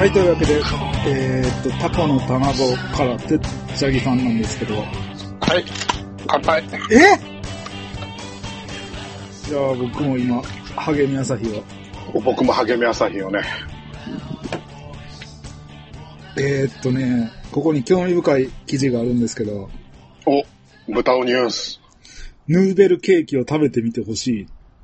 はい、というわけで、タコの卵からてっちゃぎさんなんですけど。 はい、乾杯。 じゃあ僕も今、励み朝日を。 僕も励み朝日をね。 ここに興味深い記事があるんですけど。 お、豚のニュース。 ヌーベルケーキを食べてみてほしい。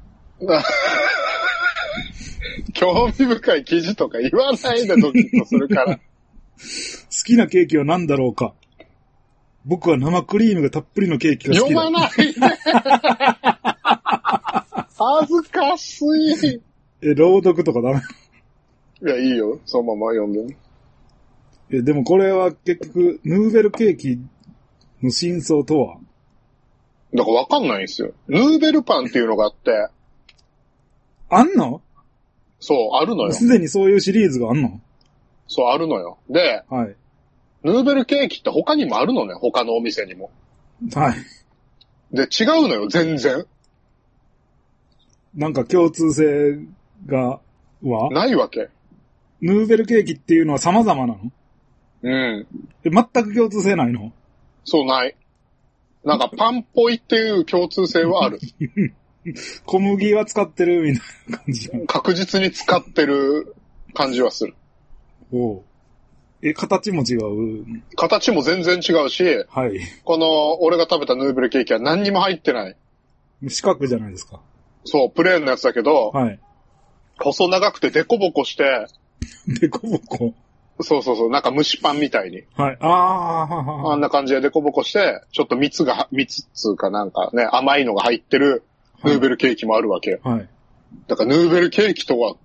興味深い記事とか言わないでドキッとするから。 好きなケーキは何だろうか。僕は生クリームがたっぷりのケーキが好きだ。 読まないで恥ずかしい。 朗読とかダメ？ いや、いいよ。そのまま読んでね。 でもこれは結局、ヌーベルケーキの真相とは？ だからわかんないんですよ。ヌーベルパンっていうのがあって。 あんの？ そう、あるのよ。 すでにそういうシリーズがあんの？ そう、あるのよ。で、 はい。 ヌーベルケーキって他にもあるのね。他のお店にも。 はい。 で、違うのよ、全然。 なんか共通性はないわけ。 ヌーベルケーキっていうのは様々なの？ うん。 全く共通性ないの？ そう、ない。なんかパンっぽいっていう共通性はある。 小麦は使ってるみたいな感じ。 確実に使ってる感じはする。 おう。形も違う？ 形も全然違うし、 はい。 この、俺が食べたヌーベルケーキは何にも入ってない。 四角じゃないですか。 そう、プレーンのやつだけど、 はい。 細長くてデコボコして、 デコボコ？ そう、なんか蒸しパンみたいに。 はい。あんな感じでデコボコして、ちょっと蜜っつうかなんかね、甘いのが入ってるヌーベルケーキもあるわけ。 はい。 だからヌーベルケーキとはって。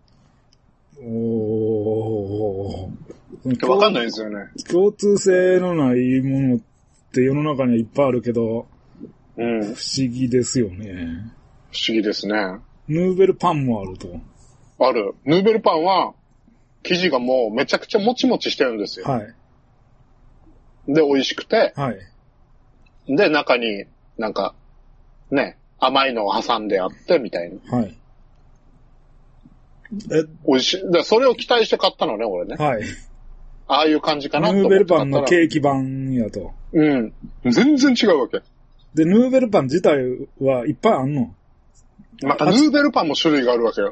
わかんないですよね。 共通性のないものって世の中にはいっぱいあるけど、 うん。 不思議ですよね。 不思議ですね。 ヌーベルパンもあると。 ある。ヌーベルパンは、生地がもうめちゃくちゃもちもちしてるんですよ。 はい。 で、美味しくて、 はい。 で、中になんか、ね、甘いのを挟んであって、みたいな。 はい。 美味しい。で、それを期待して買ったのね、俺ね。 はい。 ああいう感じかなと思ってヌーベルパンのケーキ版やと。 うん。全然違うわけ。 で、ヌーベルパン自体はいっぱいあんの？ また、ヌーベルパンも種類があるわけよ。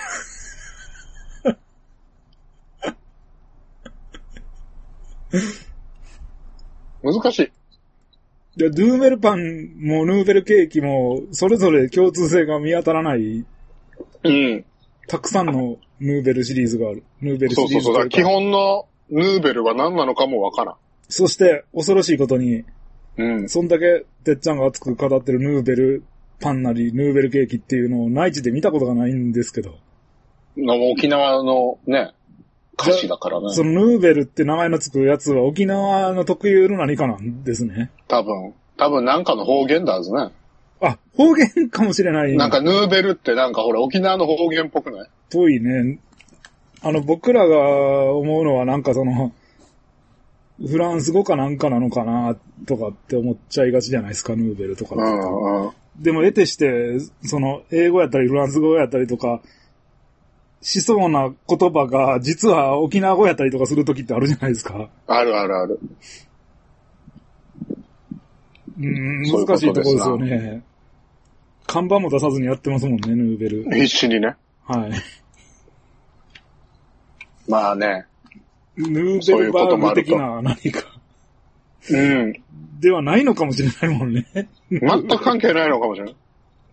難しい。 で、ヌーベルパンもヌーベルケーキも、それぞれ共通性が見当たらない、 うん。 たくさんのヌーベルシリーズがある。ヌーベルシリーズ。 そう。基本のヌーベルは何なのかもわからん。 そして、恐ろしいことに、 うん。 そんだけ、てっちゃんが熱く語ってるヌーベルパンなり、ヌーベルケーキっていうのを内地で見たことがないんですけど。 沖縄のね、歌詞だからね。 そのヌーベルって名前のつくやつは沖縄の特有の何かなんですね。 多分なんかの方言だはずね。 あ、方言かもしれない。 なんかヌーベルってなんかほら沖縄の方言っぽくない？ ぽいね。僕らが思うのはなんかその、フランス語かなんかなのかなとかって思っちゃいがちじゃないですか、ヌーベルとか。でも得てして、その、英語やったりフランス語やったりとか、しそうな言葉が実は沖縄語やったりとかするときってあるじゃないですか。 ある。 難しいところですよね。看板も出さずにやってますもんね、ヌーベル。 必死にね。 はい。 まあね。 ヌーベルバーグ的な何か。 うん。 ではないのかもしれないもんね。 全く関係ないのかもしれない。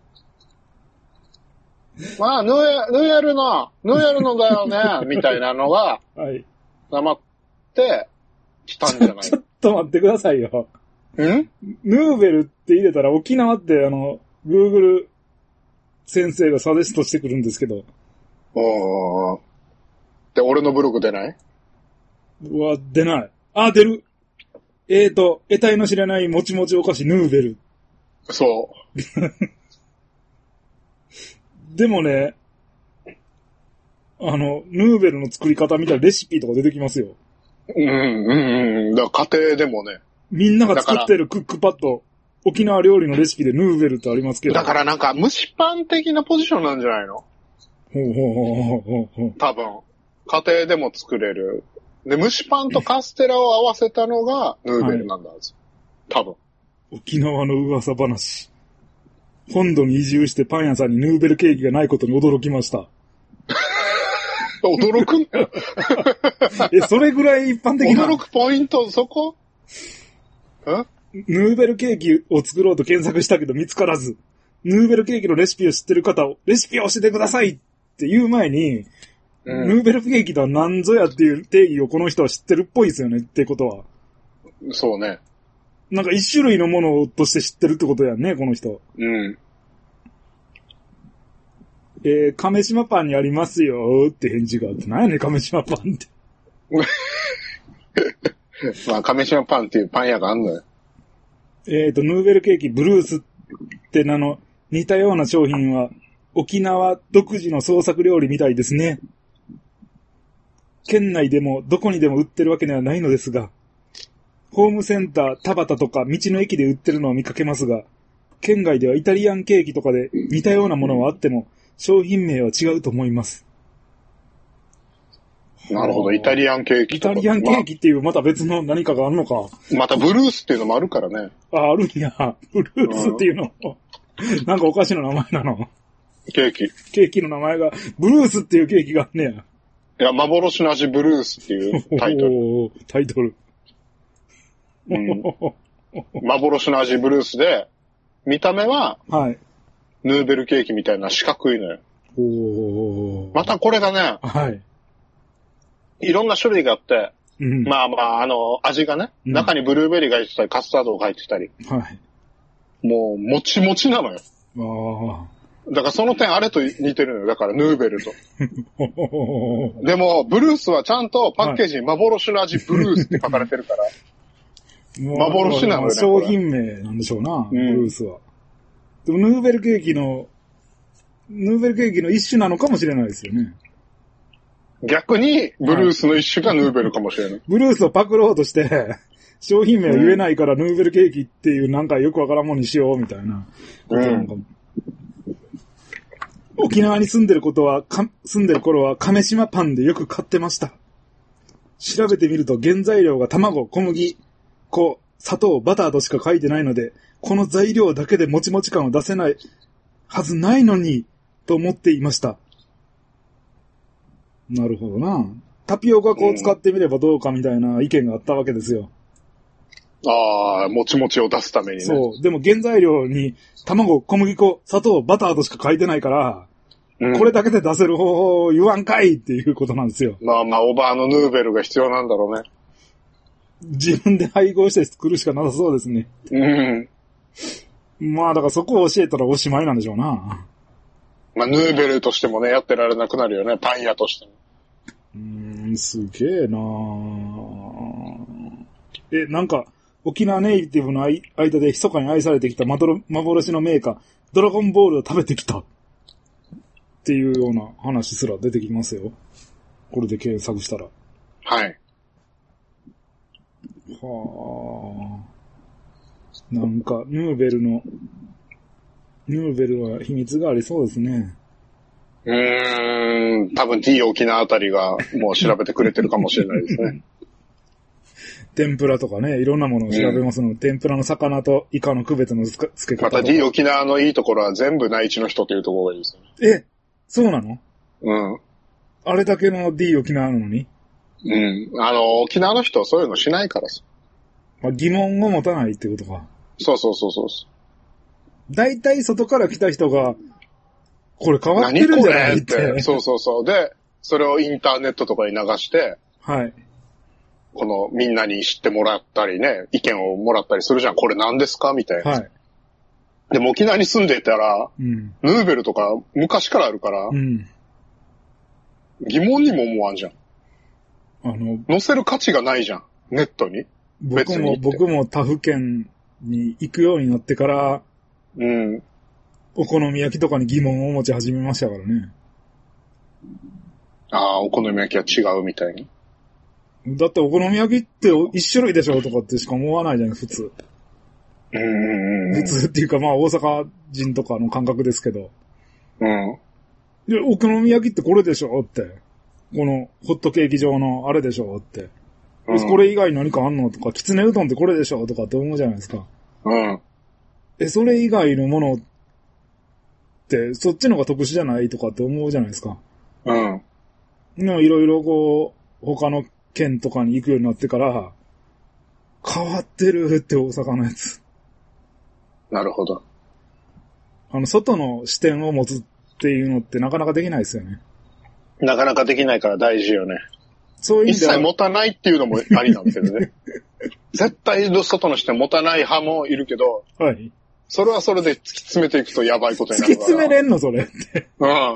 まあ、ヌーヤルのだよね、みたいなのが、 はい。 黙ってきたんじゃない？ ちょっと待ってくださいよ。 ヌーベルって入れたら沖縄ってGoogle 先生がサジェストしてくるんですけど。 で、俺のブログ出ない？ 出ない。あ、出る。得体の知らないもちもちお菓子ヌーベル。 そう。 でもね、ヌーベルの作り方見たらレシピとか出てきますよ。 だから家庭でもね。 みんなが作ってるクックパッド、沖縄料理のレシピでヌーベルってありますけど。 だからなんか蒸しパン的なポジションなんじゃないの？ ほう。 多分。 家庭でも作れる。で、蒸しパンとカステラを合わせたのがヌーベルなんだはず。多分。 沖縄の噂話。本土に移住してパン屋さんにヌーベルケーキがないことに驚きました。 驚くんだよ。 それぐらい一般的な。 驚くポイント、そこ？ ヌーベルケーキを作ろうと検索したけど見つからず、ヌーベルケーキのレシピを知ってる方を、レシピを教えてくださいって言う前に、ヌーベルケーキとは何ぞやっていう定義をこの人は知ってるっぽいですよねってことは。 そうね。 なんか一種類のものとして知ってるってことやんね、この人。亀島パンにありますよって返事があって、何やねん亀島パンって。 まあ、亀島パンっていうパン屋があんのよ。 ヌーベルケーキブルースって名の似たような商品は沖縄独自の創作料理みたいですね。県内でもどこにでも売ってるわけではないのですが、ホームセンター、田端とか道の駅で売ってるのを見かけますが、県外ではイタリアンケーキとかで似たようなものはあっても、商品名は違うと思います。 なるほど、イタリアンケーキとか。 イタリアンケーキっていうまた別の何かがあるのか。 またブルースっていうのもあるからね。 あるんや。ブルースっていうの。なんかお菓子の名前なの。 ケーキ。 ケーキの名前が、ブルースっていうケーキがあんねや。いや、幻の味ブルースっていうタイトル。 タイトル。 幻の味ブルースで、見た目は、 はい。 ヌーベルケーキみたいな四角いのよ。またこれがね、 はい。 いろんな種類があって、まあ、味がね、中にブルーベリーが入ってたり、カスタードが入ってたり。 はい。 もう、もちもちなのよ。だからその点あれと似てるのよ。だからヌーベルと。でも、ブルースはちゃんとパッケージに幻の味ブルースって書かれてるから。幻なのよね。 商品名なんでしょうな、ブルースは。でもヌーベルケーキの一種なのかもしれないですよね。 逆に、ブルースの一種がヌーベルかもしれない。 ブルースをパクろうとして、商品名を言えないからヌーベルケーキっていうなんかよくわからんものにしようみたいなことなんかも。沖縄に住んでる頃は亀島パンでよく買ってました。調べてみると原材料が卵、小麦、粉、砂糖、バターとしか書いてないので、この材料だけでもちもち感を出せないはずないのに、と思っていました。なるほどな。タピオカ粉を使ってみればどうかみたいな意見があったわけですよ。 ああ、もちもちを出すためにね。 そう。でも原材料に卵、小麦粉、砂糖、バターとしか書いてないから、これだけで出せる方法を言わんかいっていうことなんですよ。 まあ、オーバーのヌーベルが必要なんだろうね。 自分で配合して作るしかなさそうですね。まあ、だからそこを教えたらおしまいなんでしょうな。 まあ、ヌーベルとしてもね、やってられなくなるよね。パン屋としても。 すげえななんか、沖縄ネイティブの間で密かに愛されてきた幻のメーカー、ドラゴンボールを食べてきた。っていうような話すら出てきますよ。これで検索したら。 はい。 はあ。なんか、ヌーベルは秘密がありそうですね。 多分 D 沖縄あたりがもう調べてくれてるかもしれないですね。 天ぷらとかね、いろんなものを調べますので、天ぷらの魚とイカの区別の付け方とか。 また D 沖縄のいいところは全部内地の人というところがいいですよね。そうなの？あれだけの D 沖縄なのに？ 沖縄の人はそういうのしないからさ。 疑問を持たないってことか。 そう。 大体外から来た人が、これ変わってるんじゃないって。 そう。で、それをインターネットとかに流して、 はい。 このみんなに知ってもらったりね、意見をもらったりするじゃん。これ何ですかみたいな。はい。でも沖縄に住んでいたら、ヌーベルとか昔からあるから、疑問にも思わんじゃん。載せる価値がないじゃん。ネットに。 僕も他府県に行くようになってから、お好み焼きとかに疑問を持ち始めましたからね。 ああ、お好み焼きは違うみたいに。 だってお好み焼きって一種類でしょとかってしか思わないじゃん、普通。普通っていうかまあ大阪人とかの感覚ですけど。で、お好み焼きってこれでしょって。 このホットケーキ状のあれでしょって。これ以外何かあんのとか、きつねうどんってこれでしょとかって思うじゃないですか。それ以外のものって、そっちの方が特殊じゃないとかって思うじゃないですか。でもいろいろこう、他の県とかに行くようになってから、変わってるって大阪のやつ。 なるほど。 外の視点を持つっていうのってなかなかできないですよね。 なかなかできないから大事よね。 そういう意味では一切持たないっていうのもありなんですけどね。絶対外の視点持たない派もいるけど、 はい。 それはそれで突き詰めていくとやばいことになるから。 突き詰めれんのそれって。は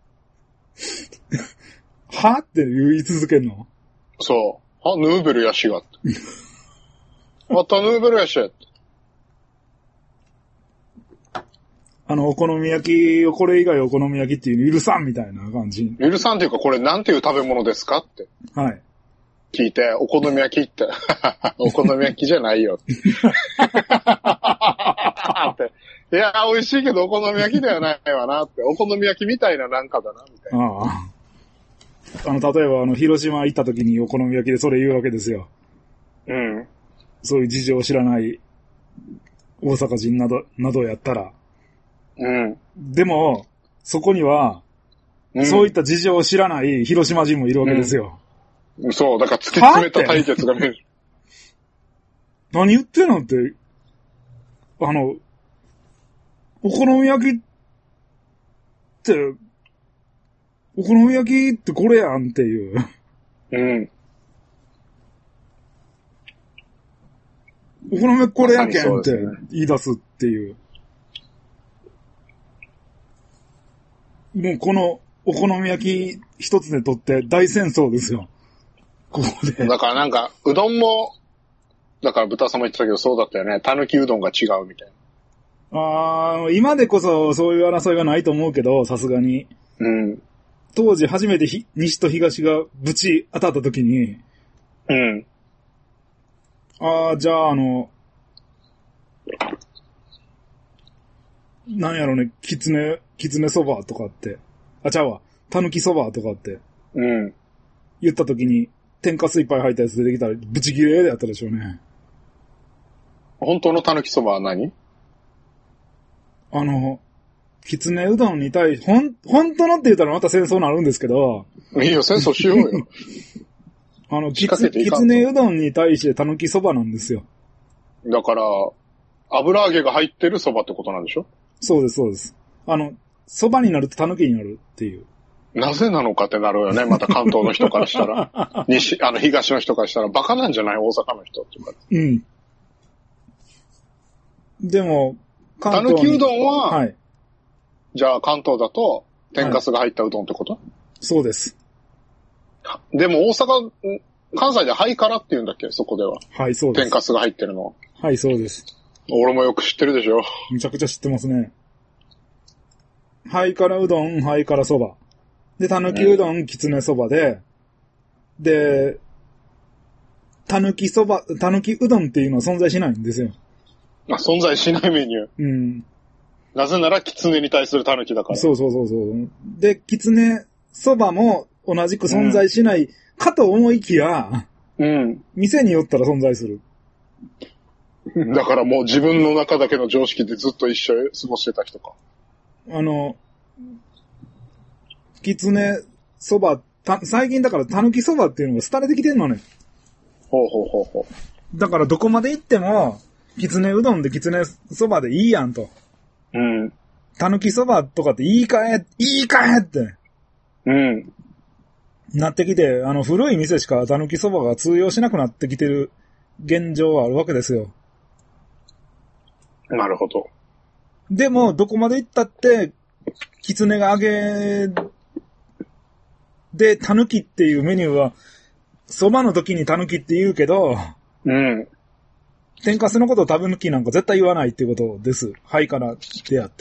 って言い続けんの？ そう。ヌーベルやしがって。またヌーベルやしやって。 お好み焼きをこれ以外お好み焼きっていうの許さんみたいな感じ。 許さんっていうかこれなんていう食べ物ですかって。 はい。 聞いて、お好み焼きって。お好み焼きじゃないよ。っていや、美味しいけどお好み焼きではないわなって。お好み焼きみたいななんかだな、みたいな。 例えば広島行った時にお好み焼きでそれ言うわけですよ。そういう事情を知らない大阪人などやったら。でも、そこには、そういった事情を知らない広島人もいるわけですよ。 そう、だから突き詰めた対決が見える。 何言ってんのって、お好み焼きって、お好み焼きってこれやんっていう。お好み焼きこれやけんって言い出すっていう。もうこのお好み焼き一つでとって大戦争ですよ。ここで。 だからなんか、うどんも、だから豚さんも言ってたけどそうだったよね。たぬきうどんが違うみたいな。今でこそそういう争いはないと思うけど、さすがに。当時初めて西と東がぶち当たった時に。じゃあなんやろね、きつねそばとかって。ちゃうわ。たぬきそばとかって。言った時に、天かすいっぱい入ったやつ出てきたら、ブチギレでやったでしょうね。 本当のたぬきそばは何？ きつねうどんに対し、本当のって言ったらまた戦争になるんですけど。 いいよ、戦争しようよ。 きつねうどんに対してたぬきそばなんですよ。 だから、油揚げが入ってるそばってことなんでしょ？ そうです、そうです。そばになるとたぬきになるっていう。 なぜなのかってなるよね。また関東の人からしたら。東の人からしたらバカなんじゃない？大阪の人っていうか。 でも、 たぬきうどんは、 はい。 じゃあ関東だと、天かすが入ったうどんってこと？ そうです。 でも大阪、関西でハイカラって言うんだっけ？そこでは。 はい、そうです。 天かすが入ってるのは。 はい、そうです。 俺もよく知ってるでしょ。 めちゃくちゃ知ってますね。ハイカラうどん、ハイカラそば。で、たぬきうどん、きつねそばで、で、たぬきうどんっていうのは存在しないんですよ。 存在しないメニュー。なぜなら、きつねに対するたぬきだから。 そう。で、きつねそばも同じく存在しないかと思いきや、店によったら存在する。 だからもう自分の中だけの常識でずっと一緒に過ごしてた人か。 きつねそば、最近だからたぬきそばっていうのが廃れてきてんのね。 ほう。 だからどこまで行っても、きつねうどんできつねそばでいいやんと。たぬきそばとかって言い換えって。なってきて、古い店しかたぬきそばが通用しなくなってきてる現状はあるわけですよ。 なるほど。 でも、どこまで行ったって、きつねが揚げで、たぬきっていうメニューは、そばの時にたぬきって言うけど、天かすのことをたぬきなんか絶対言わないっていうことです。はいからであって。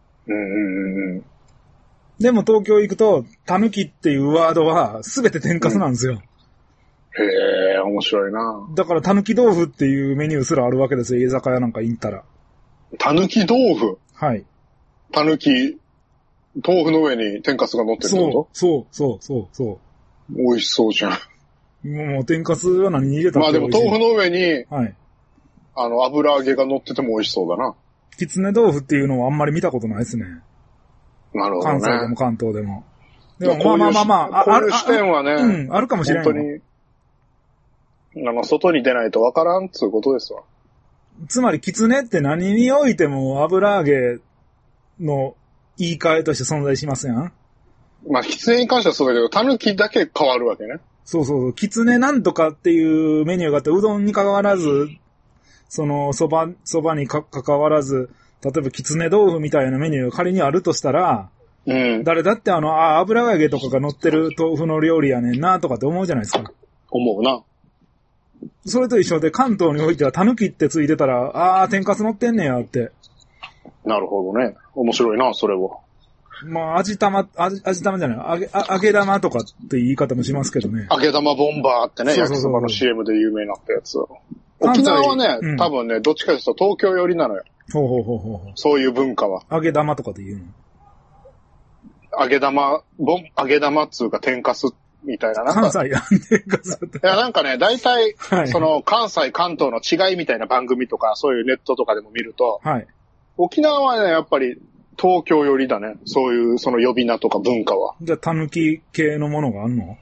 でも東京行くと、たぬきっていうワードはすべて天かすなんですよ。 へえ、面白いな。 だからたぬき豆腐っていうメニューすらあるわけですよ。居酒屋なんか行ったら。 たぬき豆腐？ はい。 たぬき、豆腐の上に天かすが乗ってるってこと？ そう。 美味しそうじゃん。 もう天かすは何に入れたってまあでも豆腐の上に、 はい。 油揚げが乗ってても美味しそうだな。 きつね豆腐っていうのはあんまり見たことないですね。 なるほどね。 関西でも関東でも。でもこういう視点はね、 うん、あるかもしれない。 本当に、外に出ないとわからんつうことですわ。 つまり、きつねって何においても油揚げの言い換えとして存在しますやん。 まあ、きつねに関してはそうだけど、たぬきだけ変わるわけね。 そうそうそう。きつねなんとかっていうメニューがあって、うどんに関わらず、そばに関わらず、例えばきつね豆腐みたいなメニューが仮にあるとしたら、 うん。 誰だって油揚げとかが乗ってる豆腐の料理やねんなとかって思うじゃないですか。 思うな。 それと一緒で関東においてはたぬきってついてたら、天かす乗ってんねやって。 なるほどね。面白いな、それは。 まあ、味玉じゃない、揚げ玉とかって言い方もしますけどね。 揚げ玉ボンバーってね、焼きそばの CM で有名になったやつ。沖縄はね、多分ね、どっちかというと東京寄りなのよ。 ほう。 そういう文化は。 揚げ玉とかで言うの？ 揚げ玉っつうか天かすみたいな。 関西や天かすって。 いや、なんかね、大体、はい、関西、関東の違いみたいな番組とか、そういうネットとかでも見ると、 はい。 沖縄はね、やっぱり東京寄りだね。そういう、呼び名とか文化は。 じゃあ、たぬき系のものがあんの？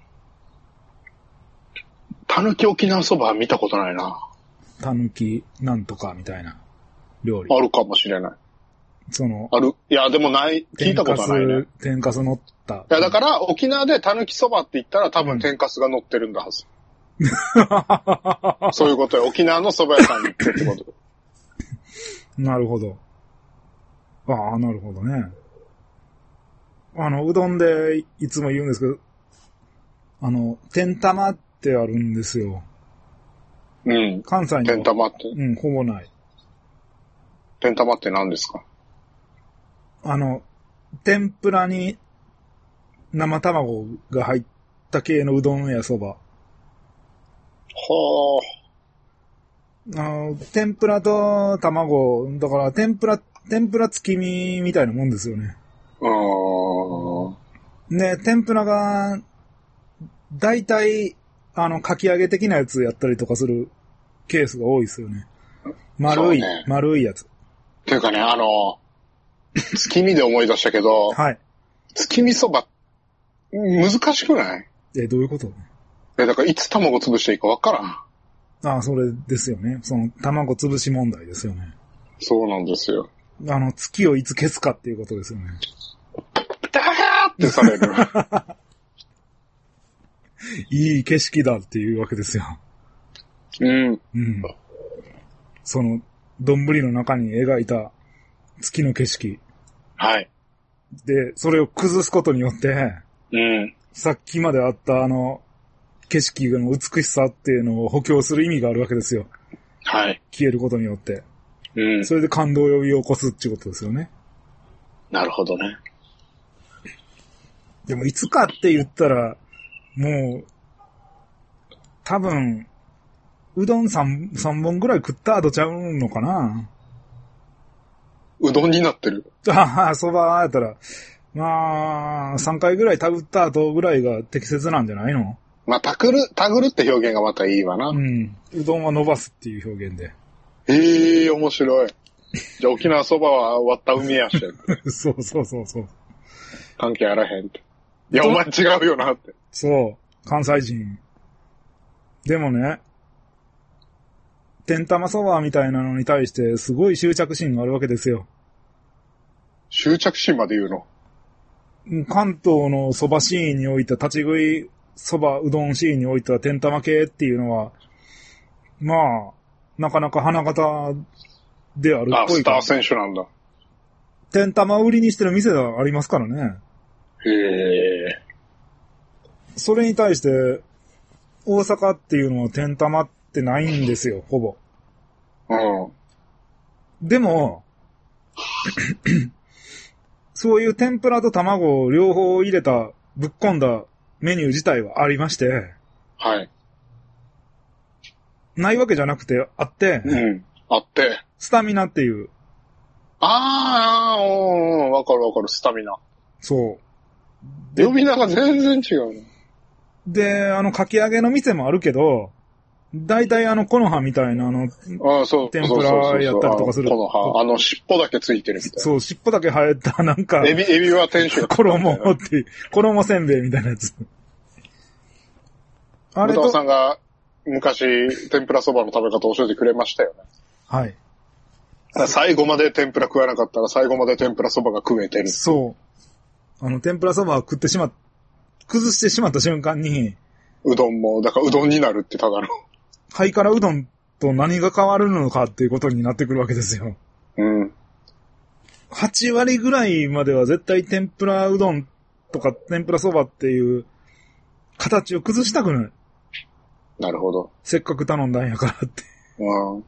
たぬき沖縄そばは見たことないな。 たぬきなんとかみたいな料理。 あるかもしれない。ある。いや、でもない、聞いたことないね。 天かす乗った。いや、だから、沖縄でたぬきそばって言ったら多分天かすが乗ってるんだはず。そういうことよ。沖縄の蕎麦屋さんに行ってってこと。 なるほど。ああ、なるほどね。うどんでいつも言うんですけど、天玉ってあるんですよ。 うん。 関西に。 天玉って。 うん、ほぼない。 天玉って何ですか？ 天ぷらに生卵が入った系のうどんやそば。 はあ。天ぷらと卵、だから天ぷら月見みたいなもんですよね。ね、天ぷらが、だいたい、かき揚げ的なやつやったりとかするケースが多いですよね。丸いやつ。 っていうかね、月見で思い出したけど、 はい。 月見そば、難しくない？ どういうこと？ だからいつ卵潰していいかわからん。 ああ、それですよね。卵潰し問題ですよね。 そうなんですよ。 月をいつ消すかっていうことですよね。 ダーってされる。 いい景色だっていうわけですよ。 うん。 うん。丼の中に描いた月の景色。 はい。 で、それを崩すことによって、 うん。 さっきまであった景色の美しさっていうのを補強する意味があるわけですよ。 はい。 消えることによって。 うん。 それで感動を呼び起こすっていうことですよね。 なるほどね。 でもいつかって言ったら、もう、多分、うどん3本ぐらい食った後ちゃうのかな。 うどんになってる。 ああ、そばやったら、まあ、3回ぐらい食った後ぐらいが適切なんじゃないの？ まあ、たぐるって表現がまたいいわな。 うん。うどんは伸ばすっていう表現で。 面白い。じゃあ沖縄そばは割った海やし。 そう。 関係あらへんって。いや、お前違うよなって。 そう。関西人。でもね、天玉そばみたいなのに対してすごい執着心があるわけですよ。 執着心まで言うの？ 関東のそばシーンにおいて立ち食いそばうどんシーンにおいては天玉系っていうのは、まあ、なかなか花形であるっぽいから。 スター選手なんだ。 天玉売りにしてる店がありますからね。 へえ。 それに対して、大阪っていうのは天玉ってないんですよ、ほぼ。 うん。 でも、そういう天ぷらと卵を両方入れた、ぶっ込んだメニュー自体はありまして。はい。ないわけじゃなくて、あって。 うん。あって。 スタミナっていう。 わかる、スタミナ。 そう。 呼び名が全然違うの。 で、かき揚げの店もあるけど、大体コノハみたいな天ぷらやったりとかする。 コノハ、尻尾だけついてるみたいな。 そう、尻尾だけ生えた、なんか。 エビは天使が。 衣せんべいみたいなやつ。 あれと。豚さんが昔、天ぷらそばの食べ方を教えてくれましたよね。 はい。 最後まで天ぷら食わなかったら最後まで天ぷらそばが食えてる。 そう。天ぷらそばを崩してしまった瞬間に。 うどんも、だからうどんになるってただの。 ハイカラうどんと何が変わるのかっていうことになってくるわけですよ。 うん。 8割ぐらいまでは絶対天ぷらうどんとか天ぷらそばっていう形を崩したくない。 なるほど。 せっかく頼んだんやからって。 うん。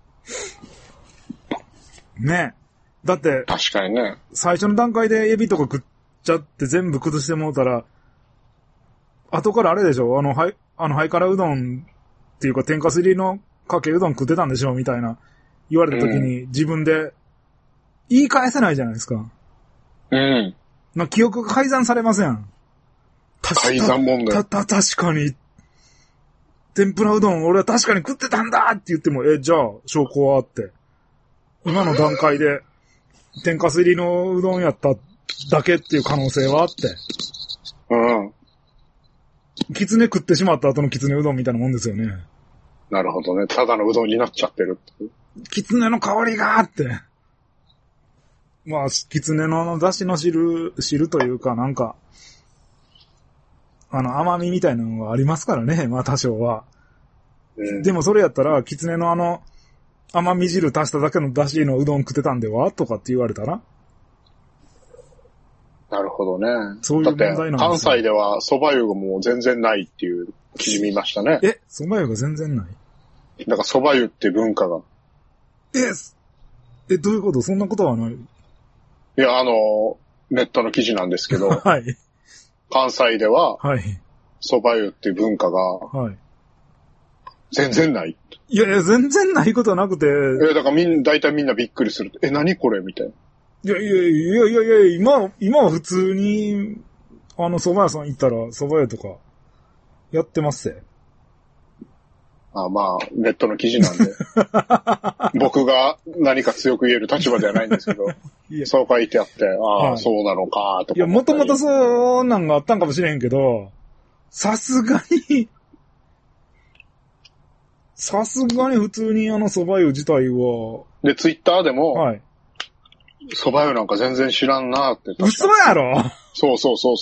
ね。だって、 確かにね。 最初の段階でエビとか食っちゃって全部崩してもうたら、後からあれでしょハイカラうどんっていうか天かす入りのかけうどん食ってたんでしょみたいな言われた時に自分で言い返せないじゃないですか。 うん。 記憶が改ざんされません。 改ざん問題。 確かに、天ぷらうどん俺は確かに食ってたんだって言っても、じゃあ証拠はあって。今の段階で天かす入りのうどんやっただけっていう可能性はあって。 うん。 きつね食ってしまった後のきつねうどんみたいなもんですよね。 なるほどね。ただのうどんになっちゃってるって。 きつねの香りがーって。まあ、きつねの出汁の汁というかなんか、甘みみたいなのがありますからね。まあ多少は。うん、でもそれやったら、きつねの甘み汁足しただけの出汁のうどん食ってたんではとかって言われたらなるほどね。 そういう問題なんですよ。 だって関西では蕎麦湯がもう全然ないっていう記事見ましたね。 蕎麦湯が全然ない？ だから蕎麦湯って文化が。 どういうこと？そんなことはない？いや、ネットの記事なんですけど。 はい。 関西では、 はい。 蕎麦湯っていう文化が、 はい。 全然ない。 いや、全然ないことはなくて。 だから大体みんなびっくりする。何これみたいな。 いや、今は普通に、蕎麦屋さん行ったら蕎麦屋とか、やってますぜ。 まあ、ネットの記事なんで。僕が何か強く言える立場ではないんですけど、そう書いてあって、はい、そうなのか、とか。 いや、もともとそうなんがあったんかもしれへんけど、さすがに普通に蕎麦湯自体は。で、 ツイッターでも、 はい。 蕎麦湯なんか全然知らんなって。 嘘やろ？ そう。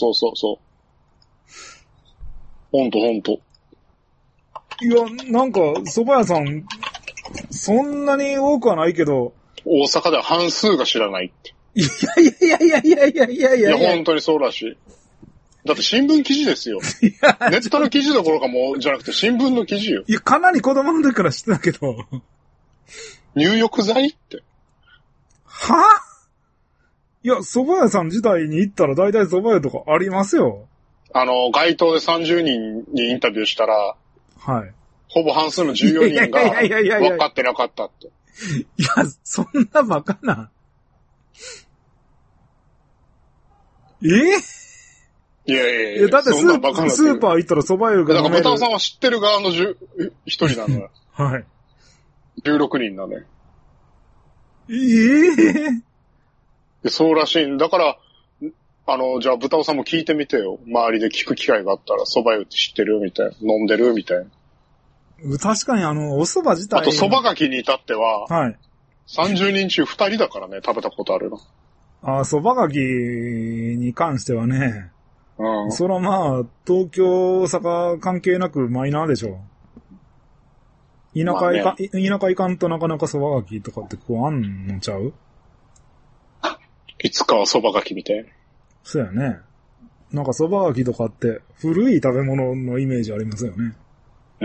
ほんと。 いや、なんか、蕎麦屋さん、そんなに多くはないけど。 大阪では半数が知らないって。 いや、 本当にそうらしい。だって新聞記事ですよ。ネットの記事どころかもう、じゃなくて新聞の記事よ。 いや、かなり子供の時から知ってたけど。 入浴剤って。 はぁ？いや、蕎麦屋さん自体に行ったら大体蕎麦屋とかありますよ。 街頭で30人にインタビューしたら、 はい。 ほぼ半数の14人が分かってなかったって。 いや、そんなバカな。 いや、 だってスーパー行ったら蕎麦湯がだから豚尾さんは知ってる側の一人なのよ。 はい。 16人なのよ。そうらしいんだから、じゃあ豚尾さんも聞いてみてよ。周りで聞く機会があったら、蕎麦湯って知ってるみたいな。飲んでるみたいな。 確かにお蕎麦自体。 あと蕎麦柿に至っては、 はい。 30人中2人だからね、食べたことあるの。 蕎麦柿に関してはね、 うん。 そらまあ、東京、大阪関係なくマイナーでしょ。田舎行かんとなかなか蕎麦柿とかって食わんのちゃう？ いつかは蕎麦柿みたいな。 そうやね。なんか蕎麦柿とかって古い食べ物のイメージありますよね。 うん。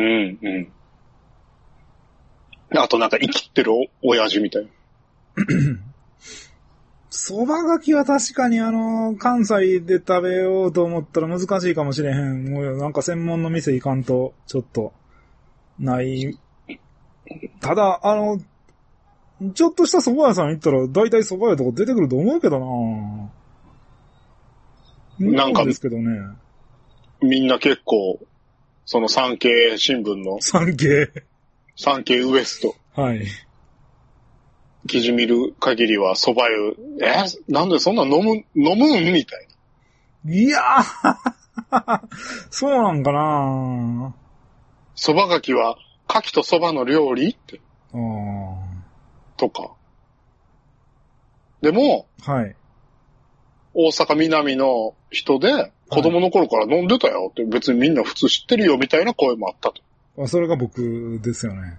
あとなんか生きってる親父みたいな。 蕎麦柿は確かに関西で食べようと思ったら難しいかもしれへん。もうなんか専門の店行かんと、ちょっと、ない。ただ、ちょっとした蕎麦屋さん行ったら、大体蕎麦屋とか出てくると思うけどな。なんですけどね。 みんな結構、その産経新聞の。 産経ウエスト。 はい。 記事見る限りは蕎麦湯。なんでそんな飲むんみたいな。いやーそうなんかな蕎麦牡蠣は、牡蠣と蕎麦の料理って。とか。でも、 はい。 大阪南の人で、子供の頃から飲んでたよって、別にみんな普通知ってるよみたいな声もあったと。 それが僕ですよね。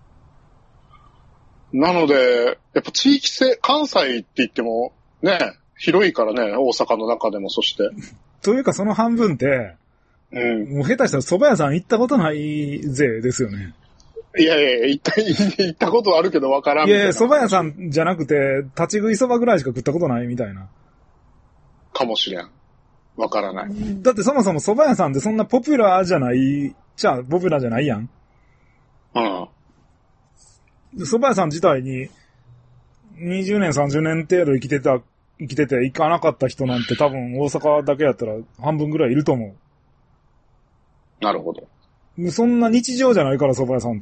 なので、やっぱ地域性、関西って言っても、ね、広いからね、大阪の中でもそして。 というかその半分って、もう下手したら蕎麦屋さん行ったことないぜですよね。 いや、行ったことあるけどわからんみたいな。 いや、蕎麦屋さんじゃなくて、立ち食い蕎麦ぐらいしか食ったことないみたいな。 かもしれん。わからない。 だってそもそも蕎麦屋さんってそんなポピュラーじゃない、ポピュラーじゃないやん。 うん。 蕎麦屋さん自体に、20年、30年程度生きてて行かなかった人なんて多分大阪だけやったら半分ぐらいいると思う。なるほど。 そんな日常じゃないから蕎麦屋さんって。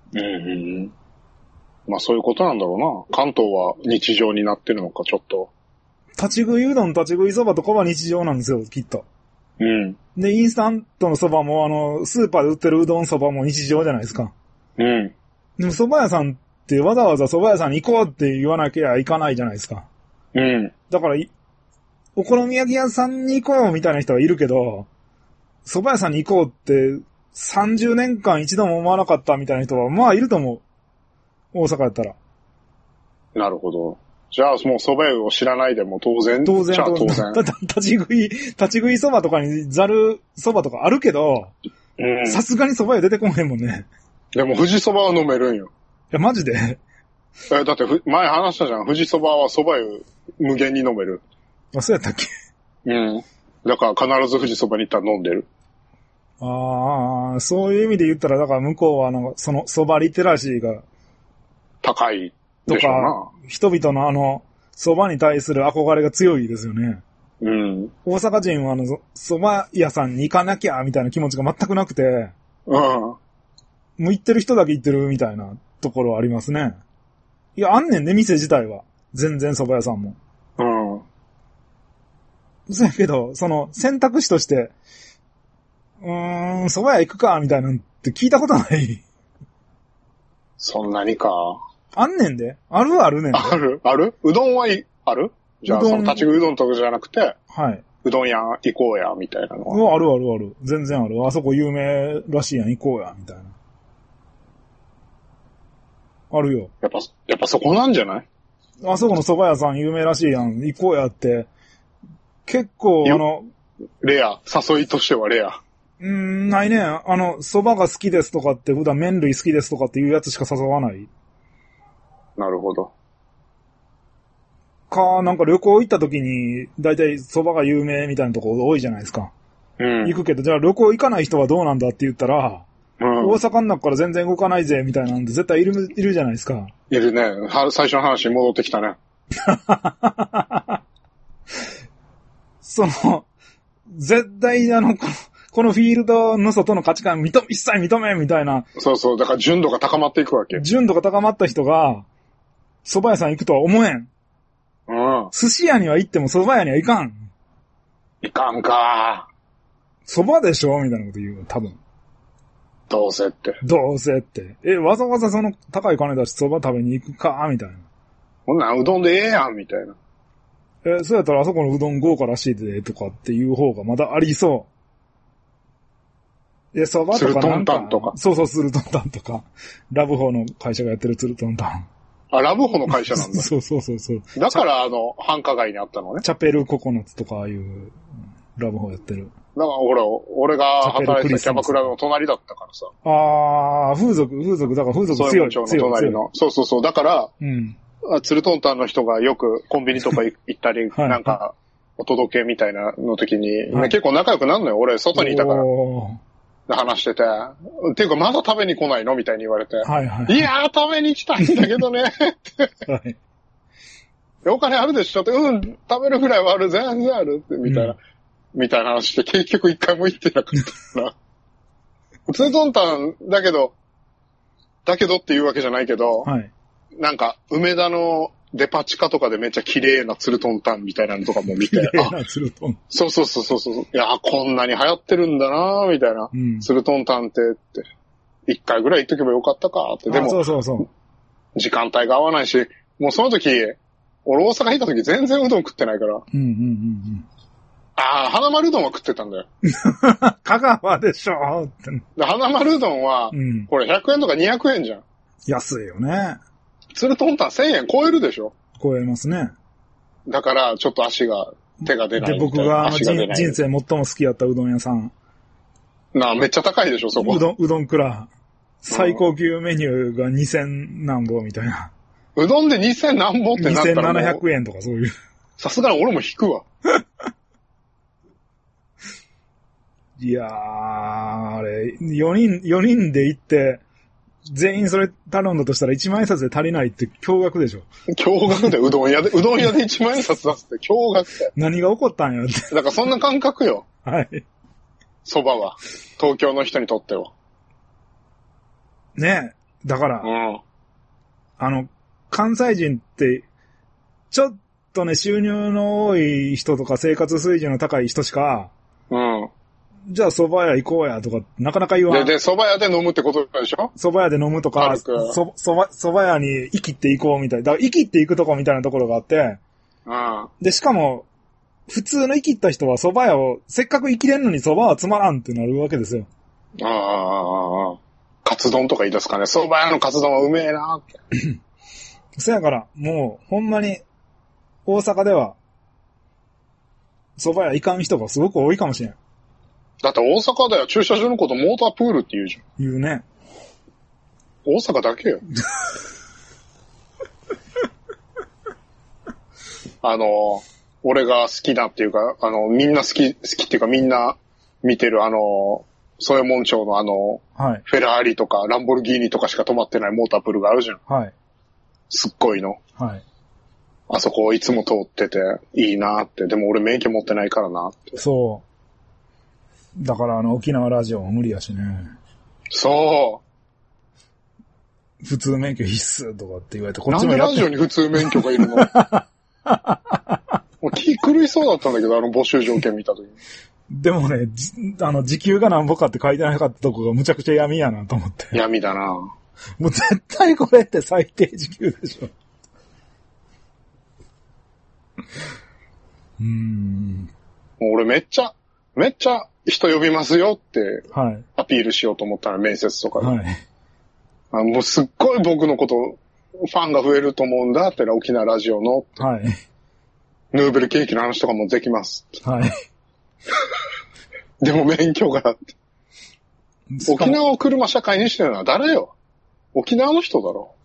まあそういうことなんだろうな。関東は日常になってるのか、ちょっと。 立ち食いうどん、立ち食い蕎麦とかは日常なんですよ、きっと。で、インスタントの蕎麦も、スーパーで売ってるうどん蕎麦も日常じゃないですか。でも蕎麦屋さんってわざわざ蕎麦屋さんに行こうって言わなきゃ行かないじゃないですか。だから、お好み焼き屋さんに行こうみたいな人はいるけど、蕎麦屋さんに行こうって30年間一度も思わなかったみたいな人は、まあいると思う。大阪やったら。 なるほど。じゃあもう蕎麦湯を知らないでも当然。 当然。立ち食い蕎麦とかにざる蕎麦とかあるけど、さすがに蕎麦湯出てこへんもんね。 でも富士蕎麦は飲めるんよ。 いや、マジでだって前話したじゃん。富士蕎麦は蕎麦湯無限に飲める。 あ、そうやったっけ？ だから必ず富士蕎麦に行ったら飲んでる。 そういう意味で言ったら、だから向こうはその蕎麦リテラシーが高いでしょうな。 人々の蕎麦に対する憧れが強いですよね。大阪人は蕎麦屋さんに行かなきゃみたいな気持ちが全くなくて、もう行ってる人だけ行ってるみたいなところはありますね。いや、あんねんね、店自体は。全然蕎麦屋さんも。そうやけど、選択肢として、蕎麦屋行くかみたいなのって聞いたことない。 そんなにか。 あんねんで。あるねんで。 あるうどんはあるじゃあ、立ち食いうどんとかじゃなくて、 はい。 うどん屋行こうや、みたいなのは。 ある。全然ある。あそこ有名らしいやん、行こうや、みたいな。あるよ。 やっぱそこなんじゃない？ あそこの蕎麦屋さん有名らしいやん、行こうやって。結構、 レア。誘いとしてはレア。 ないね。蕎麦が好きですとかって普段麺類好きですとかっていうやつしか誘わない。 なるほど。 なんか旅行行った時に、だいたい蕎麦が有名みたいなとこ多いじゃないですか。行くけど、じゃあ旅行行かない人はどうなんだって言ったら、大阪の中から全然動かないぜみたいなんで絶対いるじゃないですか。 いるね。最初の話に戻ってきたね。 絶対このフィールドの外の価値観一切認めみたいな。 そう。だから純度が高まっていくわけ。 純度が高まった人が、蕎麦屋さん行くとは思えん。寿司屋には行っても蕎麦屋には行かん。 行かんか。 蕎麦でしょみたいなこと言うよ、多分。 どうせって。 わざわざ高い金出して蕎麦食べに行くかみたいな。 ほんなんうどんでええやんみたいな。 そうやったらあそこのうどん豪華らしいで、とかっていう方がまだありそう。蕎麦とかなんか。 ツルトンタンとか。 そう、ツルトンタンとか。ラブホの会社がやってるツルトンタン。 ラブホの会社なんだ。 そう。 だから繁華街にあったのね。 チャペルココナッツとかああいうラブホやってる。 だからほら、俺が働いてたキャバクラの隣だったからさ。 風俗、だから風俗強い。 そういう町の隣の。そう。だから、ツルトンタンの人がよくコンビニとか行ったり、なんか、お届けみたいなの時に、結構仲良くなるのよ。俺、外にいたから。話してて。っていうか、まだ食べに来ないのみたいに言われて。いやー、食べに行きたいんだけどね。お金あるでしょって、食べるぐらいはある、全然あるって、みたいな。 みたいな話して結局一回も行ってなかったな。ツートンタンだけどっていうわけじゃないけど、 はい。 なんか、梅田のデパ地下とかでめっちゃ綺麗なツルトンタンみたいなのとかも見て、 綺麗なツルトン。 そう。いや、こんなに流行ってるんだなみたいな。 うん。 ツルトンタンって、一回ぐらい行っとけばよかったかって。でも、 そう。 時間帯が合わないし、もうその時、俺大阪行った時全然うどん食ってないから。 うん。 ああ、花丸うどんは食ってたんだよ。 香川でしょって。 花丸うどんは、これ100円とか200円じゃん。 安いよね。 ツルトンタン1000円超えるでしょ？ 超えますね。 だから、ちょっと手が出ない。 で、僕が人生最も好きやったうどん屋さん。 めっちゃ高いでしょ、そこ。 うどんくら。最高級メニューが2000何本みたいな。 うどんで2000何本ってなったら 2700円とかそういう。 さすがに俺も引くわ。 いやー、あれ、4人で行って、全員それ頼んだとしたら1万円札で足りないって驚愕でしょ。 驚愕でうどん屋で1万円札出すって驚愕だよ。 何が起こったんやって。 だからそんな感覚よ。 はい。 蕎麦は。東京の人にとっては。 ねえ。だから、関西人って、ちょっとね、収入の多い人とか生活水準の高い人しか、じゃあ蕎麦屋行こうやとか、なかなか言わん。 で、蕎麦屋で飲むってことでしょ？ 蕎麦屋で飲むとか、蕎麦屋に生きって行こうみたいな。だから生きって行くとこみたいなところがあって、で、しかも、普通の生きった人は蕎麦屋を、せっかく生きれんのに蕎麦はつまらんってなるわけですよ。 カツ丼とか言い出すかね。蕎麦屋のカツ丼はうめえなって。 そやから、もう、ほんまに、大阪では、蕎麦屋行かん人がすごく多いかもしれん。 だって大阪では駐車場のことモータープールって言うじゃん。 言うね。 大阪だけよ。俺が好きだっていうか、みんな好きっていうかみんな見てる添右衛門町のはい、 フェラーリとかランボルギーニとかしか止まってないモータープールがあるじゃん。 はい。 すっごいの。 はい。 あそこをいつも通ってていいなって。でも俺免許持ってないからなって。 そう。だから沖縄ラジオも無理やしね。 そう。 普通免許必須とかって言われて、 こっちもなんでラジオに普通免許がいるの？もう気狂いそうだったんだけど、募集条件見たときに。 でもね、時給が何ぼかって書いてなかったとこがむちゃくちゃ闇やなと思って。 闇だな。 もう絶対これって最低時給でしょ。 もう俺めっちゃ人呼びますよって、アピールしようと思ったら面接とかで。はい。もうすっごい僕のことファンが増えると思うんだって沖縄ラジオの。 はい。 ヌーベルケーキの話とかもできます。 はい。 でも免許があって。沖縄を車社会にしてるのは誰よ？沖縄の人だろ。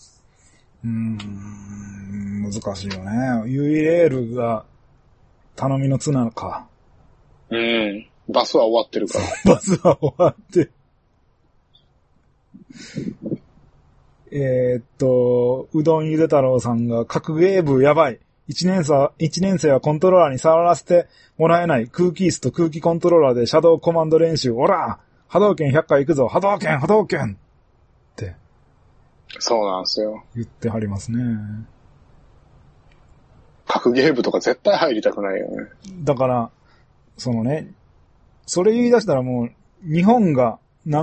難しいよね。ユイレールが頼みの綱か。 バスは終わってるから。 バスは終わって。うどんゆで太郎さんが格ゲー部やばい。1年生はコントローラーに触らせてもらえない空気椅子と空気コントローラーでシャドウコマンド練習。おら波動拳100回行くぞ波動拳って。 そうなんですよ。 言ってはりますね。 格ゲー部とか絶対入りたくないよね。 だから、それ言い出したらもう、日本が、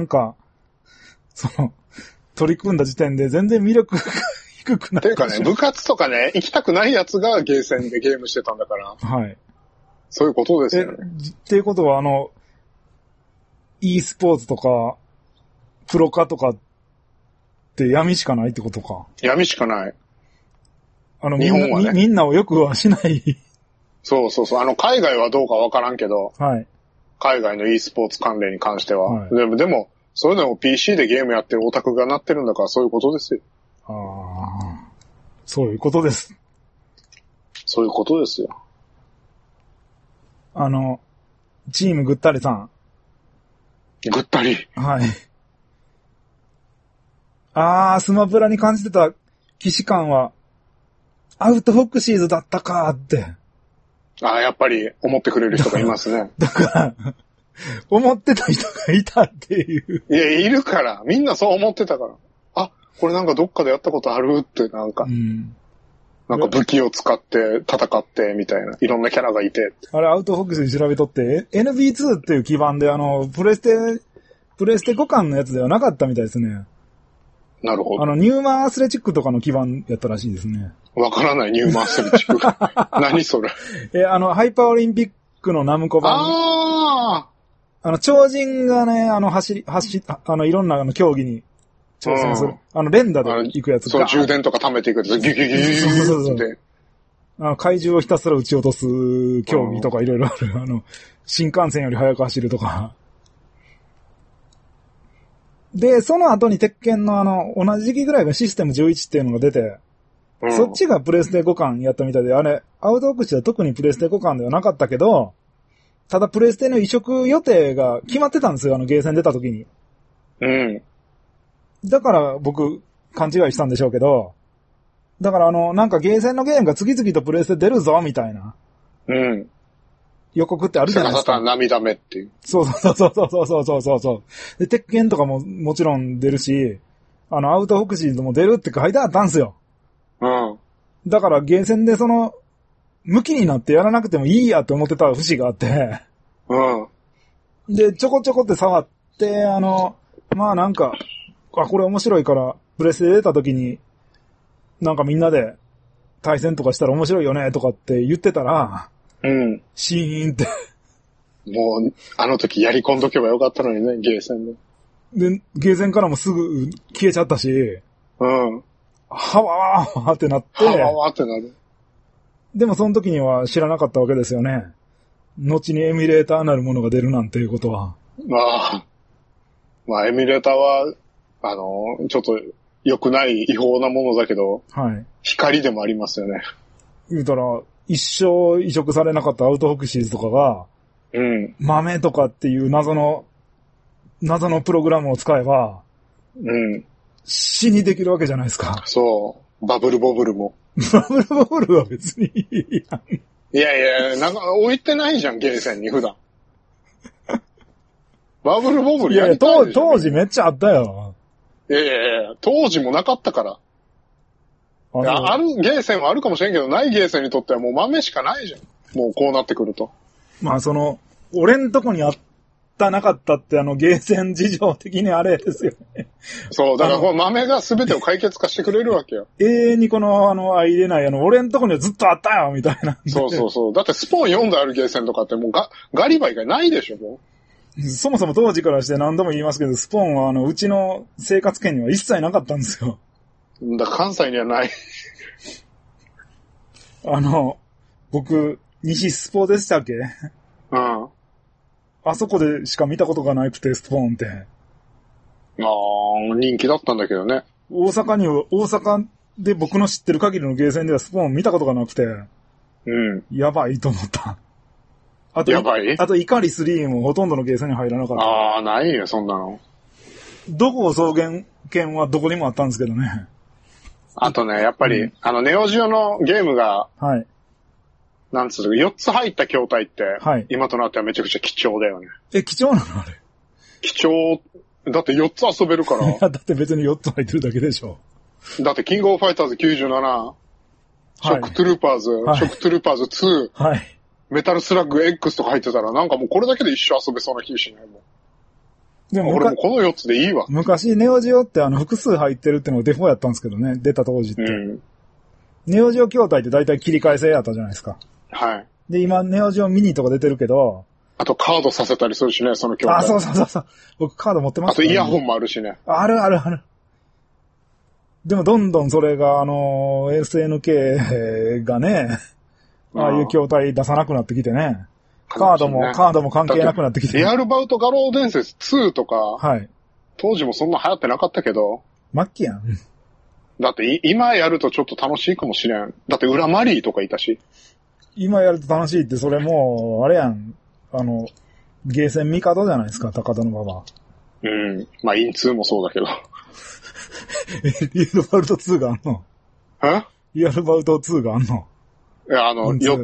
取り組んだ時点で全然魅力が低くなって。 ていうかね、部活とかね、行きたくないやつがゲーセンでゲームしてたんだから。 はい。 そういうことですよね。 っていうことは、e スポーツとか、プロ化とかって闇しかないってことか。 闇しかない。 日本はね、みんなをよくはしない。 そう。海外はどうかわからんけど、 はい。 海外の e スポーツ関連に関しては。はい、でも、それでも PC でゲームやってるオタクがなってるんだからそういうことですよ。 そういうことです。 そういうことですよ。 チームぐったりさん。 ぐったり。 はい。スマブラに感じてた騎士感は、アウトフォックシーズだったかーって。 ああ、やっぱり思ってくれる人がいますね。 だから、思ってた人がいたっていう。 いや、いるから。みんなそう思ってたから。あ、これなんかどっかでやったことあるってなんか。なんか武器を使って戦ってみたいな。いろんなキャラがいて。 あれ、アウトフォックスに調べとって、NB2 っていう基盤でプレステ互換のやつではなかったみたいですね。 なるほど。 ニューマンアスレチックとかの基盤やったらしいですね。 わからない、ニューマンアスレチック。何それ。 ハイパーオリンピックのナムコ版。超人がね、いろんな競技に挑戦する。連打で行くやつ。 そう、充電とか貯めていくやつ。ギュギュギュギュギュって。 怪獣をひたすら撃ち落とす競技とかいろいろある。新幹線より速く走るとか。で、その後に鉄拳の同じ時期ぐらいがシステム11っていうのが出て、そっちがプレステ互換やったみたいで、あれ、アウトオクシは特にプレステ互換ではなかったけど、ただプレステの移植予定が決まってたんですよ、ゲーセン出た時に。だから僕、勘違いしたんでしょうけど、だからなんかゲーセンのゲームが次々とプレステ出るぞ、みたいな。予告ってあるじゃないですか。 涙目っていう。 そう。で、鉄拳とかももちろん出るし、アウトフォクシーズも出るって書いてあったんですよ。だからゲーセンで向きになってやらなくてもいいやって思ってた節があって。で、ちょこちょこって触って、まあなんか、これ面白いから、プレステ出た時に、なんかみんなで対戦とかしたら面白いよねとかって言ってたら、シーンって。 もう、あの時やり込んどけばよかったのにね、ゲーセンで。 で、ゲーセンからもすぐ消えちゃったし、はわーってなって、 はわーってなる。 でもその時には知らなかったわけですよね。後にエミュレーターなるものが出るなんていうことは。 まあ、エミュレーターは、ちょっと良くない違法なものだけど、光でもありますよね。 言うたら、一生移植されなかったアウトフォクシーズとかが、豆とかっていう謎のプログラムを使えば、死にできるわけじゃないですか。 そう。バブルボブルも。 バブルボブルは別にいいやん。 いや、なんか置いてないじゃん、ゲーセンに普段。バブルボブルやりたいでしょ。 当時めっちゃあったよ。 いや、当時もなかったから。ゲーセンはあるかもしれんけど、ないゲーセンにとってはもう豆しかないじゃん。もうこうなってくると。 まあ俺んとこにあったなかったってゲーセン事情的にあれですよね。 そう、だからこの豆が全てを解決化してくれるわけよ。 永遠にこの相入れない俺んとこにはずっとあったよみたいな。 そう。だってスポーン4台あるゲーセンとかってもうガリバイがないでしょ、もう。そもそも当時からして何度も言いますけど、スポーンはうちの生活圏には一切なかったんですよ。 関西にはない。 僕、西スポでしたっけ？あそこでしか見たことがなくて、スポーンって。 人気だったんだけどね。 大阪で僕の知ってる限りのゲーセンではスポーン見たことがなくて。やばいと思った。 やばい？ あと、イカリ3もほとんどのゲーセンに入らなかった。 ないよ、そんなの。 どこ草原犬はどこにもあったんですけどね。 あとね、やっぱり、ネオジオのゲームが、なんつうの、4つ入った筐体って、今となってはめちゃくちゃ貴重だよね。 貴重なのあれ。 貴重、だって4つ遊べるから。 いや、だって別に4つ入ってるだけでしょ。 だってキングオブファイターズ97、ショックトゥルーパーズ、ショックトゥルーパーズ2、メタルスラッグ X とか入ってたら、なんかもうこれだけで一生遊べそうな気しないもん。でも俺もこの4つでいいわ。 昔ネオジオって複数入ってるってのがデフォやったんですけどね、出た当時って。ネオジオ筐体って大体切り替え制やったじゃないですか。で、今ネオジオミニとか出てるけど、 あとカードさせたりするしね、その筐体。 そう。僕カード持ってますからね。あとイヤホンもあるしね。 ある。でもどんどんそれがSNK がね、ああいう筐体出さなくなってきてね。カードも関係なくなってきて。 リアルバウト画廊伝説2とか、当時もそんな流行ってなかったけど。 末期やん。 だって今やるとちょっと楽しいかもしれん。だって裏マリーとかいたし。 今やると楽しいってそれもう、あれやん。ゲーセンミカドじゃないですか、高田の馬場。 まあ、イン2もそうだけど。 リアルバウト2があんの？ え？ リアルバウト2があんの？ いや、4つ、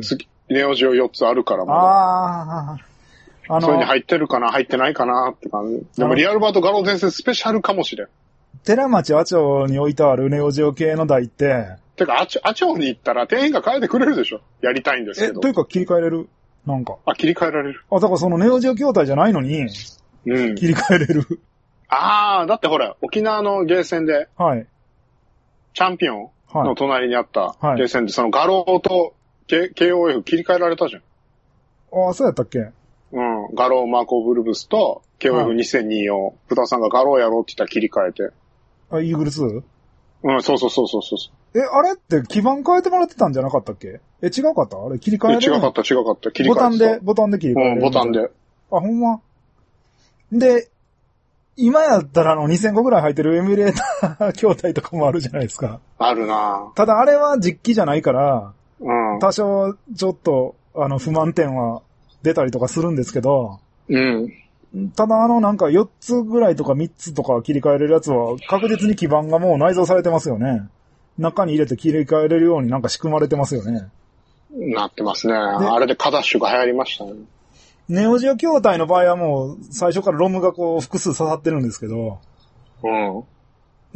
ネオジオ4つあるからも。 ああ。 それに入ってるかな入ってないかなって感じ。でもリアルバート・ガロー伝説スペシャルかもしれん。 寺町アチョに置いてあるネオジオ系の台って、 てか、アチョに行ったら店員が変えてくれるでしょ。やりたいんですけど。 というか切り替えれるなんか。 切り替えられる。 だからそのネオジオ筐体じゃないのに、 うん。 切り替えれる。 だってほら、沖縄のゲーセンで、 はい。 チャンピオンの隣にあったゲーセンで、その画廊と KOF 切り替えられたじゃん。 そうやったっけ？ うん。画廊マーコ・ブルブスと KOF2024。豚さんが画廊やろうって言ったら切り替えて。 イーグル 2？ うん、そう。 あれって基板変えてもらってたんじゃなかったっけ？違かったあれ切り替えれる？ 違かった。切り替えてボタンで切り替えれる。 ボタンで。 ほんま。で、今やったら2000個ぐらい入ってるエミュレーター筐体とかもあるじゃないですか。 あるなただあれは実機じゃないから、 うん。 多少ちょっと不満点は出たりとかするんですけど、 うん。 ただなんか4つぐらいとか3つとか切り替えれるやつは確実に基板がもう内蔵されてますよね。中に入れて切り替えれるようになんか仕組まれてますよね。 なってますね。あれでカダッシュが流行りましたね。 ネオジオ筐体の場合はもう最初からロムがこう複数刺さってるんですけど、 うん。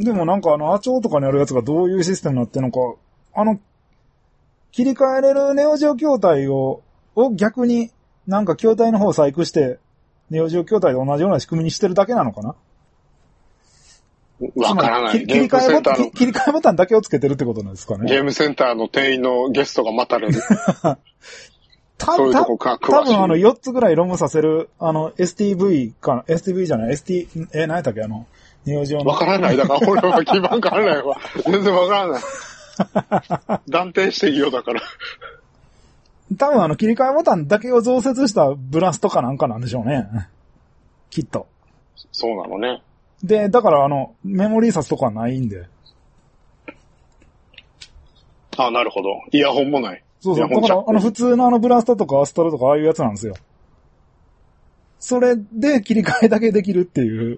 でもなんかアチョウとかにあるやつがどういうシステムになってるのか、切り替えれるネオジオ筐体を逆になんか筐体の方を細工して、ネオジオ筐体と同じような仕組みにしてるだけなのかな？ わからない。 切り替えボタンだけをつけてるってことなんですかね。 ゲームセンターの店員のゲストが待たれる。そういうとこか、詳しい。 多分4つぐらいロムさせる、STV か、STV じゃない、何やったっけネオジオの。 わからない。だから俺は基盤変わらないわ。全然わからない。断定していいよだから。 多分切り替えボタンだけを増設したブラストかなんかなんでしょうね。きっと。 そうなのね。 で、だからメモリー札とかはないんで。 なるほど。イヤホンもない。 そう。だから普通のブラストとかアストロとかああいうやつなんですよ。それで切り替えだけできるっていう。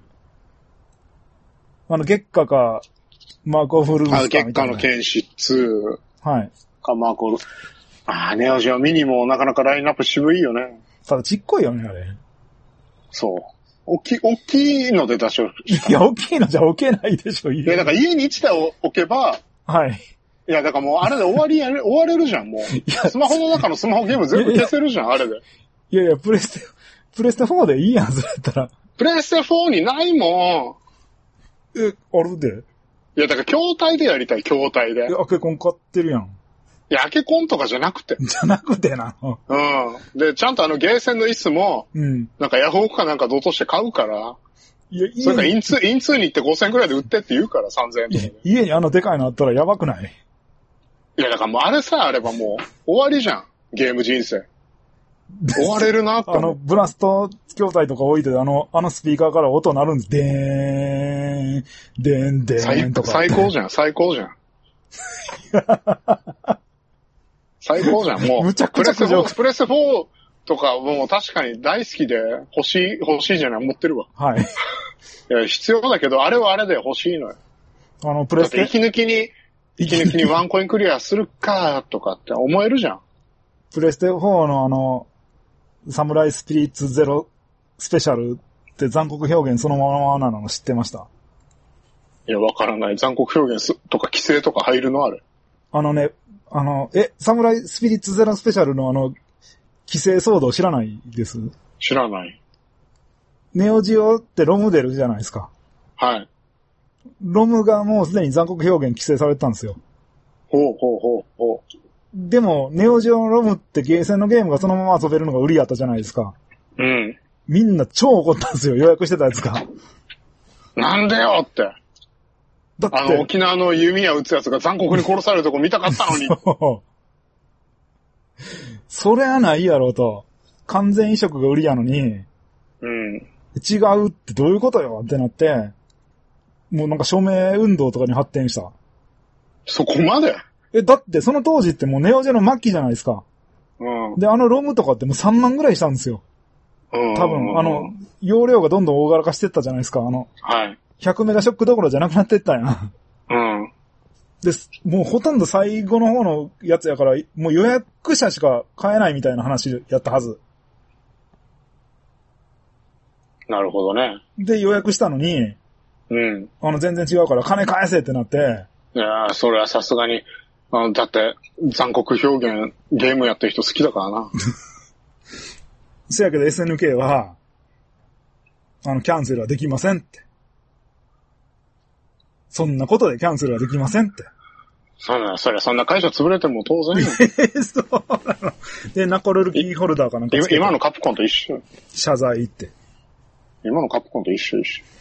月下か、マーコフルースかみたいな。 月下の剣士2。 はい。 か、マーコネオジオミニもなかなかラインナップ渋いよね。 ただちっこいよね、あれ。 そう。大きいので出しよう。 いや、大きいのじゃ置けないでしょ、 いや、だから家に1台置けば、 はい。 いや、だからもうあれで終われるじゃん、もう。いや、スマホの中のスマホゲーム全部消せるじゃん、あれで。 いや、プレステ4でいいやん、それやったら。 プレステ4にないもん。あるで。 いや、だから筐体でやりたい、筐体で。 アケコン買ってるやん。 いや、アケコンとかじゃなくて。 じゃなくてなの。 うん。で、ちゃんとゲーセンの椅子も、なんかヤフオクかなんか同等して買うから、いや、それからインツーに行って5000円くらいで売ってって言うから3000円とかで。 家にでかいのあったらやばくない？ いや、だからもうあれさえあればもう終わりじゃん。ゲーム人生。終われるなって。 ブラスト筐体とか置いてスピーカーから音鳴るんです。でーんとか。 最高じゃん。最高じゃん、もう。 むちゃくちゃプレステ4とかもう確かに大好きで欲しいじゃない、持ってるわ。 はい。いや、必要だけど、あれはあれで欲しいのよ。 プレステ。 息抜きにワンコインクリアするか、とかって思えるじゃん。 プレステ4のサムライスピリッツゼロスペシャルって残酷表現そのままなの知ってました？ いや、わからない。残酷表現とか規制とか入るのあれ。 サムライスピリッツゼロスペシャルの規制騒動知らないです？ 知らない。 ネオジオってロム出るじゃないですか。 はい。 ロムがもうすでに残酷表現規制されてたんですよ。 ほう。 でも、ネオジオのロムってゲーセンのゲームがそのまま遊べるのが売りやったじゃないですか。 うん。 みんな超怒ったんですよ、予約してたやつが。 なんでよって。だって。沖縄の弓矢撃つやつが残酷に殺されるとこ見たかったのに。 それはないやろうと。完全移植が売りやのに。 うん。 違うってどういうことよってなって、もうなんか署名運動とかに発展した。 そこまで？ だってその当時ってもうネオジェの末期じゃないですか。 うん。 で、ロムとかってもう3万ぐらいしたんですよ。多分、容量がどんどん大柄化してったじゃないですか。 はい。 100メガショックどころじゃなくなってったんや。 うん。 で、もうほとんど最後の方のやつやから、もう予約者しか買えないみたいな話やったはず。 なるほどね。 で、予約したのに、 うん。 全然違うから金返せってなって。 いやー、それはさすがに、だって、残酷表現、ゲームやってる人好きだからな。 せやけど SNK は、キャンセルはできませんって。そんなことでキャンセルはできませんって。そんな会社潰れても当然。 そうなの。で、ナコルルキーホルダーかなんかつけて。 今のカプコンと一緒。 謝罪って。 今のカプコンと一緒。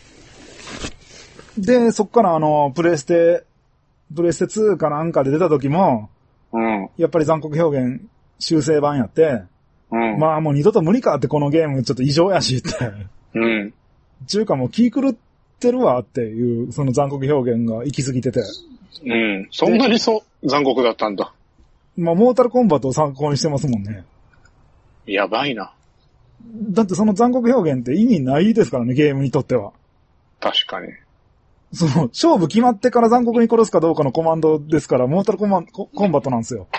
で、そっからプレステ2かなんかで出た時も、 うん。 やっぱり残酷表現修正版やって、 うん。 まあもう二度と無理かってこのゲームちょっと異常やしって。 うん。 ちゅうかもう気狂ってるわっていう、その残酷表現が行き過ぎてて。 うん。そんなに残酷だったんだ。 まあ、モータルコンバットを参考にしてますもんね。 やばいな。 だってその残酷表現って意味ないですからね、ゲームにとっては。 確かに。 勝負決まってから残酷に殺すかどうかのコマンドですから、モータルコンバットなんですよ。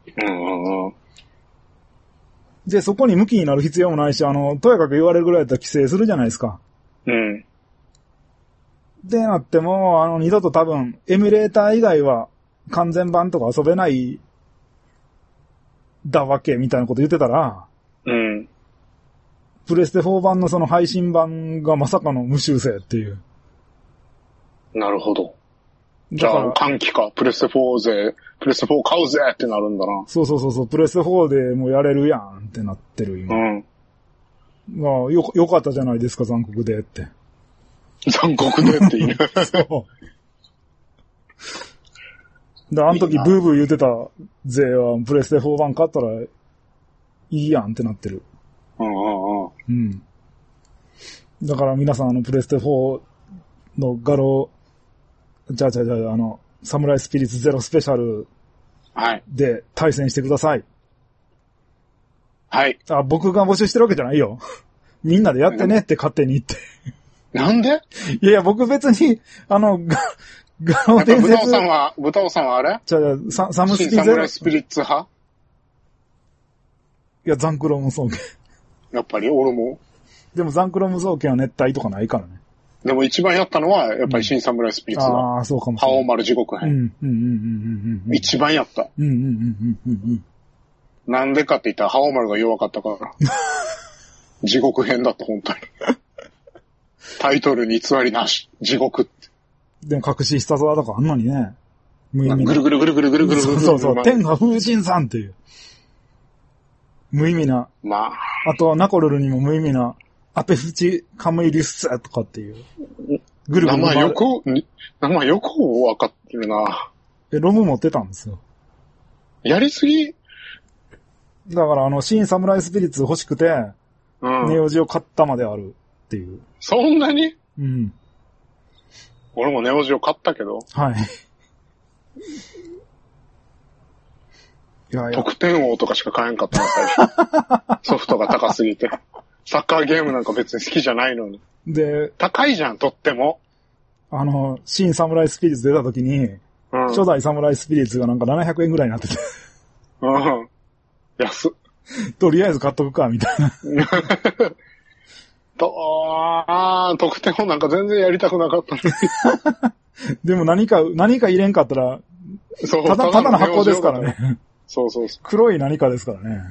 で、そこに向きになる必要もないし、とやかく言われるぐらいだったら規制するじゃないですか。 うん。 でなっても、二度と多分、エミュレーター以外は完全版とか遊べないだわけみたいなこと言ってたら、 うん。 プレステ4版のその配信版がまさかの無修正っていう。 なるほど。じゃあ、歓喜か。プレステ4買うぜってなるんだな。 そう。プレステ4でもうやれるやんってなってる今。 うん。 まあ、よかったじゃないですか、残酷でって。 残酷でって言う。そう。 で、あの時ブーブー言ってた勢は、プレステ4版買ったらいいやんってなってる。うん。だから皆さんプレステ4の画廊、サムライスピリッツゼロスペシャルで対戦してください。 はい。 僕が募集してるわけじゃないよ。みんなでやってねって勝手に言って。 なんで？ いや、僕別に、ガロ伝説。 豚尾さんはあれ？ サムスピゼロ。 サムライスピリッツ派？ いや、ザンクロム総研。 やっぱり俺も。 でもザンクロム総研は熱帯とかないからね。 でも一番やったのは、やっぱり新サムライスピリッツだ。 ああ、そうかもしれない。 覇王丸地獄編。一番やった。なんでかって言ったら、覇王丸が弱かったから。地獄編だった、本当に。タイトルに偽りなし、地獄って。 でも隠し必殺技とかあんのにね。 無意味な。ぐるぐるぐるぐるぐるぐるぐる。 そう。天下風神さんっていう。無意味な。 まあ。 あとはナコルルにも無意味な。アペフチカムイリュッサーとかっていう。 ぐるぐる。名前よくわかってるな。 ロム持ってたんですよ。 やりすぎ？ だから新サムライスピリッツ欲しくて、ネオジオ買ったまであるっていう。 そんなに？ うん。 俺もネオジオ買ったけど。 はい。 得点王とかしか買えんかったな、最初。ソフトが高すぎて。サッカーゲームなんか別に好きじゃないのに。 で、 高いじゃん、とっても。 新サムライスピリッツ出た時に、初代サムライスピリッツがなんか700円ぐらいになってて。 安っ。 とりあえず買っとくか、みたいな。 得点をなんか全然やりたくなかったのに。でも何か入れんかったら、ただの箱ですからね。 そう。 黒い何かですからね。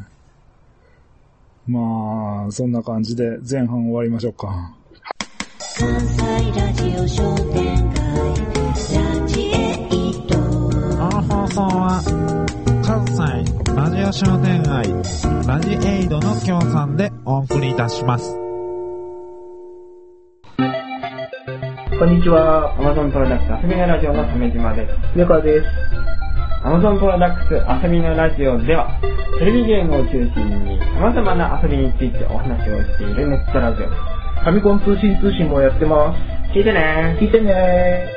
まあ、そんな感じで前半終わりましょうか。関西ラジオ商店街ラジエイト。この放送は関西ラジオ商店街ラジエイドの協賛でお送りいたします。 こんにちは。Amazon プロダクツ遊びのラジオの鮫島です。 猫です。 Amazon プロダクツ遊びのラジオでは、テレビゲームを中心に様々な遊びについてお話をしているネットラジオ。 ファミコン通信もやってます。 聞いてね。 聞いてね。